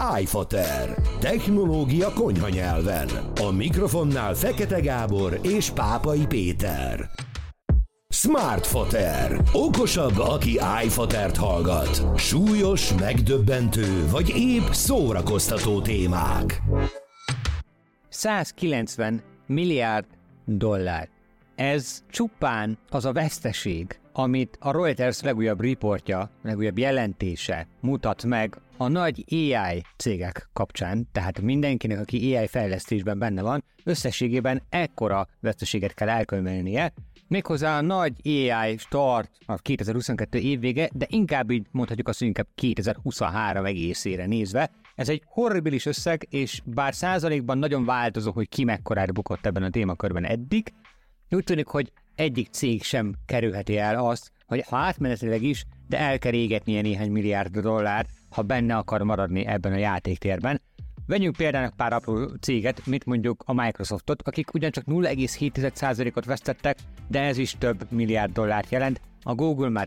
iFater. Technológia konyha nyelven. A mikrofonnál Fekete Gábor és Pápai Péter. Smartfater. Okosabb, aki iFatert hallgat. Súlyos, megdöbbentő vagy épp szórakoztató témák. 190 milliárd dollár. Ez csupán az a veszteség, amit a Reuters legújabb riportja, legújabb jelentése mutat meg a nagy AI cégek kapcsán, tehát mindenkinek, aki AI fejlesztésben benne van, összességében ekkora veszteséget kell elkönyvelnie, méghozzá a nagy AI start a 2022 évvége, de inkább így mondhatjuk azt, hogy inkább 2023 egészére nézve. Ez egy horribilis összeg, és bár százalékban nagyon változó, hogy ki mekkorára bukott ebben a témakörben eddig, úgy tűnik, hogy egyik cég sem kerülheti el azt, hogy ha átmenetileg is, de el kell égetnie néhány milliárd dollárt, ha benne akar maradni ebben a játéktérben. Vegyünk például pár apró céget, mint mondjuk a Microsoftot, akik ugyancsak 0,7%-ot vesztettek, de ez is több milliárd dollárt jelent. A Google már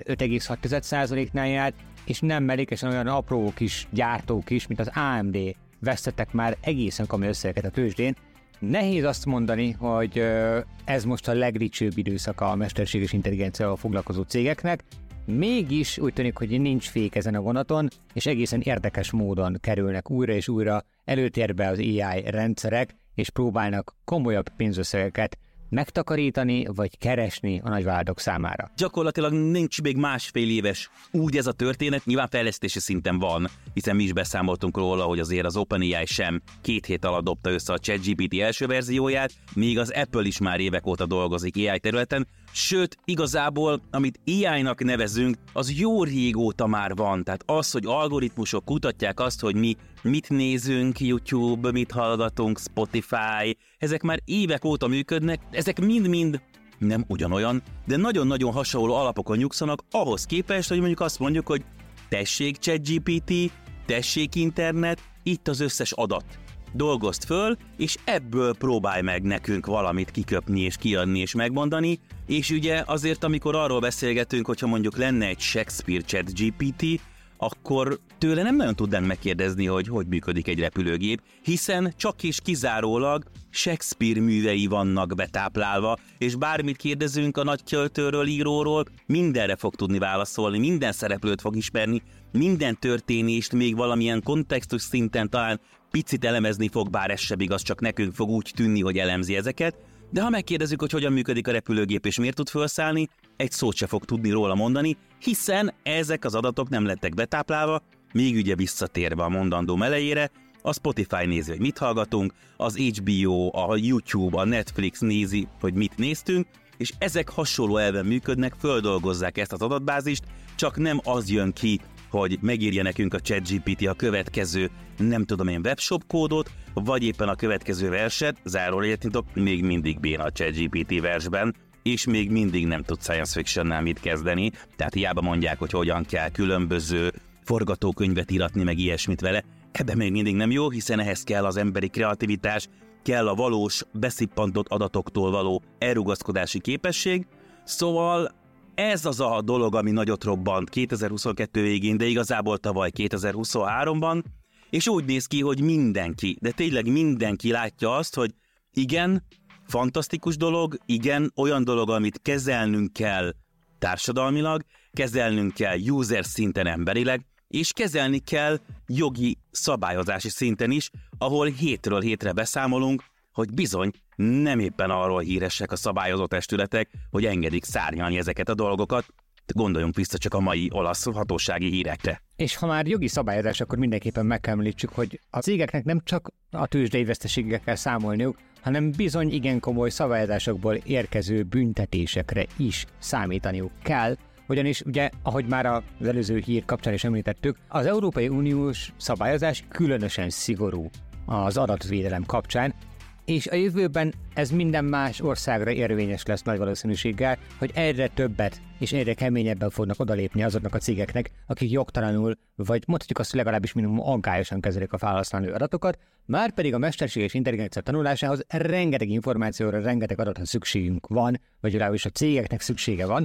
5,6%-nál járt, és nem mellékesen olyan apró kis gyártók is, mint az AMD vesztettek már egészen komoly összegeket a tőzsdén. Nehéz azt mondani, hogy ez most a legdicsőbb időszaka a mesterséges intelligenciával foglalkozó cégeknek, mégis úgy tűnik, hogy nincs fék ezen a vonaton, és egészen érdekes módon kerülnek újra és újra előtérbe az AI rendszerek, és próbálnak komolyabb pénzösszegeket megtakarítani, vagy keresni a nagyvállalatok számára. Gyakorlatilag nincs még másfél éves úgy ez a történet, nyilván fejlesztési szinten van, hiszen mi is beszámoltunk róla, hogy azért az OpenAI sem 2 hét alatt dobta össze a ChatGPT első verzióját, míg az Apple is már évek óta dolgozik AI területen, sőt, igazából, amit AI-nak nevezünk, az jó régóta már van, tehát az, hogy algoritmusok kutatják azt, hogy mi mit nézünk, YouTube, mit hallgatunk, Spotify, ezek már évek óta működnek, ezek mind-mind nem ugyanolyan, de nagyon-nagyon hasonló alapokon nyugszanak ahhoz képest, hogy mondjuk azt mondjuk, hogy tessék ChatGPT, tessék internet, itt az összes adat. Dolgozd föl, és ebből próbálj meg nekünk valamit kiköpni és kiadni és megmondani, és ugye azért, amikor arról beszélgetünk, hogyha mondjuk lenne egy Shakespeare ChatGPT, akkor tőle nem nagyon tudnánk megkérdezni, hogy hogy működik egy repülőgép, hiszen csak és kizárólag Shakespeare művei vannak betáplálva, és bármit kérdezünk a nagy költőről, íróról, mindenre fog tudni válaszolni, minden szereplőt fog ismerni, minden történést még valamilyen kontextus szinten talán picit elemezni fog, bár ez sem igaz, csak nekünk fog úgy tűnni, hogy elemzi ezeket, de ha megkérdezzük, hogy hogyan működik a repülőgép és miért tud felszállni, egy szót se fog tudni róla mondani, hiszen ezek az adatok nem lettek betáplálva, még ugye visszatérve a mondandóm elejére, a Spotify nézi, hogy mit hallgatunk, az HBO, a YouTube, a Netflix nézi, hogy mit néztünk, és ezek hasonló elven működnek, földolgozzák ezt az adatbázist, csak nem az jön ki, hogy megírja nekünk a ChatGPT a következő, nem tudom én, webshop kódot, vagy éppen a következő verset, zárójeltintok, még mindig béna a ChatGPT versben, és még mindig nem tud science fictionnel mit kezdeni, tehát hiába mondják, hogy hogyan kell különböző forgatókönyvet íratni, meg ilyesmit vele, ebben még mindig nem jó, hiszen ehhez kell az emberi kreativitás, kell a valós, beszippantott adatoktól való elrugaszkodási képesség, szóval ez az a dolog, ami nagyot robbant 2022 végén, de igazából tavaly 2023-ban, és úgy néz ki, hogy mindenki, de tényleg mindenki látja azt, hogy igen, fantasztikus dolog, igen, olyan dolog, amit kezelnünk kell társadalmilag, kezelnünk kell user szinten emberileg, és kezelni kell jogi szabályozási szinten is, ahol hétről hétre beszámolunk, hogy bizony nem éppen arról híresek a szabályozó testületek, hogy engedik szárnyalni ezeket a dolgokat. Gondoljunk vissza csak a mai olasz hatósági hírekre. És ha már jogi szabályozás, akkor mindenképpen meg kell említsük, hogy a cégeknek nem csak a tőzsdei veszteségekkel számolniuk, hanem bizony igen komoly szabályozásokból érkező büntetésekre is számítaniuk kell, ugyanis ugye, ahogy már az előző hír kapcsán is említettük, az Európai Uniós szabályozás különösen szigorú az adatvédelem kapcsán, és a jövőben ez minden más országra érvényes lesz nagy valószínűséggel, hogy egyre többet és egyre keményebben fognak odalépni azoknak a cégeknek, akik jogtalanul, vagy mondhatjuk azt, hogy legalábbis minimum aggályosan kezelik a felhasználó adatokat, már pedig a mesterséges intelligencia tanulásához rengeteg információra, rengeteg adatra szükségünk van, vagy legalábbis a cégeknek szüksége van,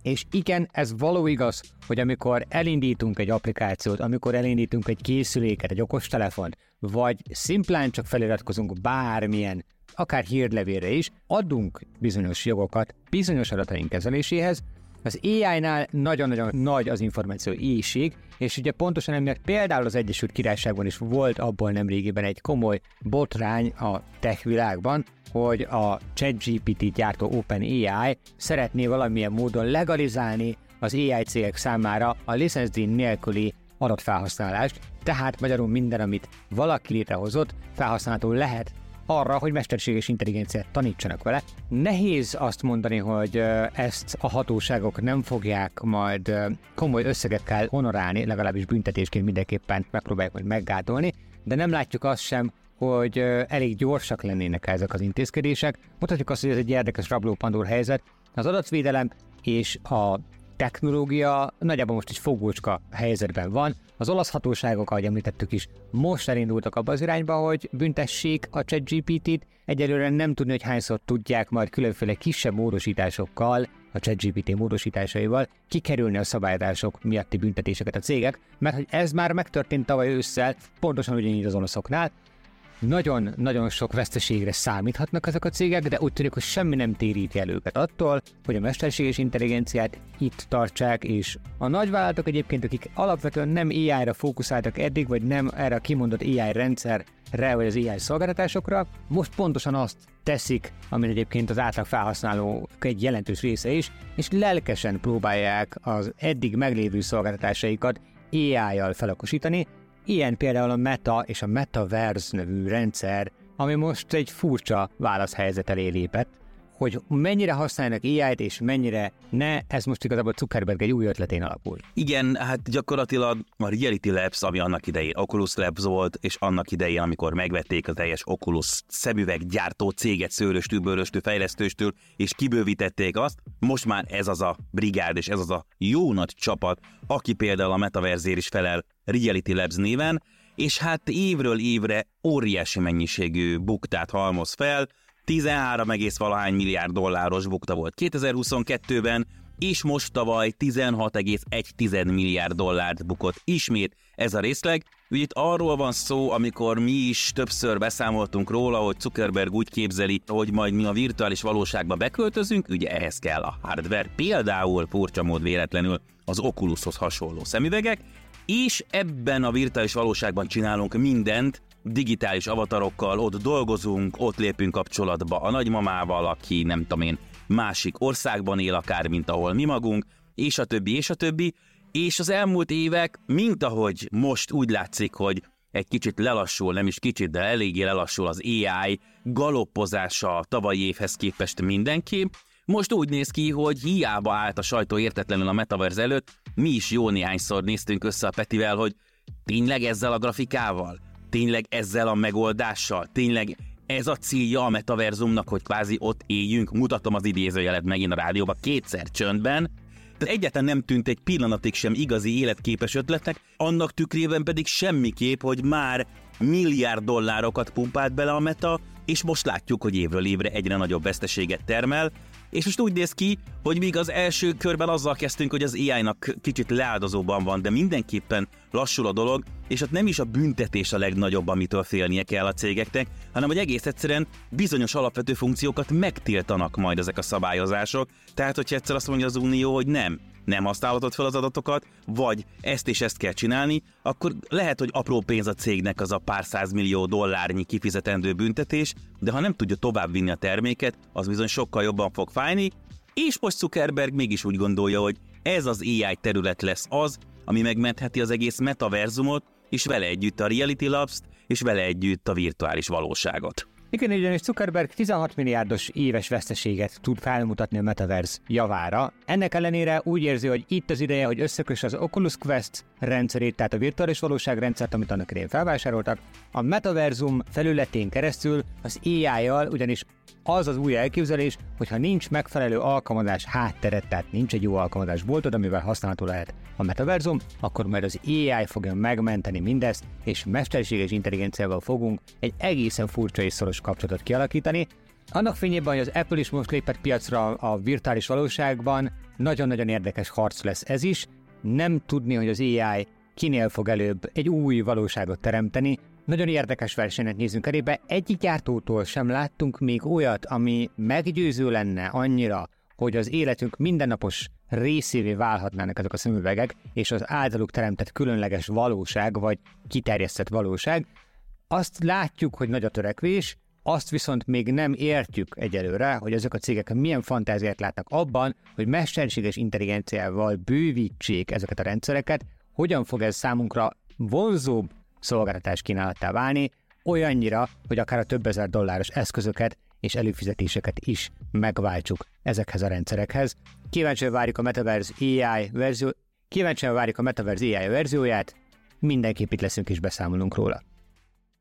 És igen, ez való igaz, hogy amikor elindítunk egy applikációt, amikor elindítunk egy készüléket, egy okostelefont, vagy szimplán csak feliratkozunk bármilyen, akár hírlevélre is, adunk bizonyos jogokat bizonyos adataink kezeléséhez. Az AI-nál nagyon-nagyon nagy az információ éhség, és ugye pontosan emiatt például az Egyesült Királyságban is volt abból nemrégiben egy komoly botrány a tech világban, hogy a ChatGPT gyártó OpenAI szeretné valamilyen módon legalizálni az AI cégek számára a licenszdíj nélküli adatfelhasználást, tehát magyarul minden, amit valaki létrehozott, felhasználható lehet arra, hogy mesterséges intelligenciát tanítsanak vele. Nehéz azt mondani, hogy ezt a hatóságok nem fogják majd komoly összegekkel honorálni, legalábbis büntetésként mindenképpen megpróbálják majd meggátolni, de nem látjuk azt sem, hogy elég gyorsak lennének ezek az intézkedések. Mutatjuk azt, hogy ez egy érdekes rabló-pandor helyzet. Az adatvédelem és a technológia nagyjából most egy fogócska helyzetben van. Az olasz hatóságok, ahogy említettük is, most elindultak abba az irányba, hogy büntessék a ChatGPT-t. Egyelőre nem tudni, hogy hányszor tudják majd különféle kisebb módosításokkal, a ChatGPT módosításaival kikerülni a szabályozások miatti büntetéseket a cégek, mert hogy ez már megtörtént tavaly ősszel, pontosan ugyanígy az olaszoknál. Nagyon-nagyon sok veszteségre számíthatnak ezek a cégek, de úgy tűnik, hogy semmi nem téríti el őket attól, hogy a mesterséges intelligenciát itt tartsák, és a nagyvállalatok egyébként, akik alapvetően nem AI-ra fókuszáltak eddig, vagy nem erre a kimondott AI rendszerre, vagy az AI szolgáltatásokra, most pontosan azt teszik, amin egyébként az átlag felhasználó egy jelentős része is, és lelkesen próbálják az eddig meglévő szolgáltatásaikat AI-jal felokosítani. Ilyen például a Meta és a Metaverse nevű rendszer, ami most egy furcsa válaszhelyzet elé lépett, hogy mennyire használnak AI-t és mennyire ne, ez most igazából Zuckerberg egy új ötletén alapul. Igen, hát gyakorlatilag a Reality Labs, ami annak idején Oculus Labs volt, és annak idején, amikor megvették a teljes Oculus szemüveggyártó céget szőröstől, bőröstől, fejlesztőstől, és kibővítették azt, most már ez az a brigád, és ez az a jó nagy csapat, aki például a Metaverzért is felel Reality Labs néven, és hát évről évre óriási mennyiségű buktát halmoz fel, 13,valahány milliárd dolláros bukta volt 2022-ben, és most tavaly 16,1 milliárd dollárt bukott ismét ez a részleg. Ugye itt arról van szó, amikor mi is többször beszámoltunk róla, hogy Zuckerberg úgy képzeli, hogy majd mi a virtuális valóságba beköltözünk, ugye ehhez kell a hardware, például furcsa mód véletlenül az Oculushoz hasonló szemüvegek, és ebben a virtuális valóságban csinálunk mindent, digitális avatarokkal, ott dolgozunk, ott lépünk kapcsolatba a nagymamával, aki nem tudom én, másik országban él akár, mint ahol mi magunk, és a többi, és a többi. És az elmúlt évek, mint ahogy most úgy látszik, hogy egy kicsit lelassul, nem is kicsit, de eléggé lelassul az AI galoppozása a tavalyi évhez képest mindenki, most úgy néz ki, hogy hiába állt a sajtó értetlenül a Metaverse előtt, mi is jó néhányszor néztünk össze a Petivel, hogy tényleg ezzel a grafikával, tényleg ezzel a megoldással, tényleg ez a célja a metaverzumnak, hogy kvázi ott éljünk, mutatom az idézőjelet megint a rádióba kétszer csöndben, tehát egyáltalán nem tűnt egy pillanatig sem igazi életképes ötletnek, annak tükrében pedig semmiképp, hogy már milliárd dollárokat pumpált bele a Meta, és most látjuk, hogy évről évre egyre nagyobb veszteséget termel, és most úgy néz ki, hogy míg az első körben azzal kezdtünk, hogy az AI-nak kicsit leáldozóban van, de mindenképpen lassul a dolog, és ott nem is a büntetés a legnagyobb, amitől félnie kell a cégeknek, hanem hogy egész egyszerűen bizonyos alapvető funkciókat megtiltanak majd ezek a szabályozások, tehát hogyha egyszer azt mondja az Unió, hogy nem használhatod fel az adatokat, vagy ezt és ezt kell csinálni, akkor lehet, hogy apró pénz a cégnek az a pár $100 millió kifizetendő büntetés, de ha nem tudja továbbvinni a terméket, az bizony sokkal jobban fog fájni, és most Zuckerberg mégis úgy gondolja, hogy ez az AI terület lesz az, ami megmentheti az egész metaverzumot, és vele együtt a Reality Labs-t, és vele együtt a virtuális valóságot. Igen, ugyanis Zuckerberg 16 milliárdos éves veszteséget tud felmutatni a Metaverse javára. Ennek ellenére úgy érzi, hogy itt az ideje, hogy összekösse az Oculus Quest rendszerét, tehát a virtuális valóság rendszert, amit annak idején felvásároltak, a Metaverzum felületén keresztül az AI-jal, ugyanis az az új elképzelés, hogyha nincs megfelelő alkalmazás hátteret, tehát nincs egy jó alkalmazás boltod, amivel használható lehet a Metaverzum, akkor majd az AI fogja megmenteni mindezt, és mesterséges intelligenciával fogunk egy egészen furcsa és szoros kapcsolatot kialakítani. Annak fényében, hogy az Apple is most lépett piacra a virtuális valóságban, nagyon-nagyon érdekes harc lesz ez is. Nem tudni, hogy az AI kinél fog előbb egy új valóságot teremteni. Nagyon érdekes versenyt nézünk elébe. Egyik gyártótól sem láttunk még olyat, ami meggyőző lenne annyira, hogy az életünk mindennapos részévé válhatnának ezek a szemüvegek, és az általuk teremtett különleges valóság, vagy kiterjesztett valóság. Azt látjuk, hogy nagy a törekvés, azt viszont még nem értjük egyelőre, hogy ezek a cégek milyen fantáziát látnak abban, hogy mesterséges intelligenciával bővítsék ezeket a rendszereket, hogyan fog ez számunkra vonzóbb szolgáltatás kínálattá válni, olyannyira, hogy akár a több ezer dolláros eszközöket és előfizetéseket is megváltsuk ezekhez a rendszerekhez. Kíváncsian várjuk a Metaverse AI verzióját, mindenképp itt leszünk és beszámolunk róla.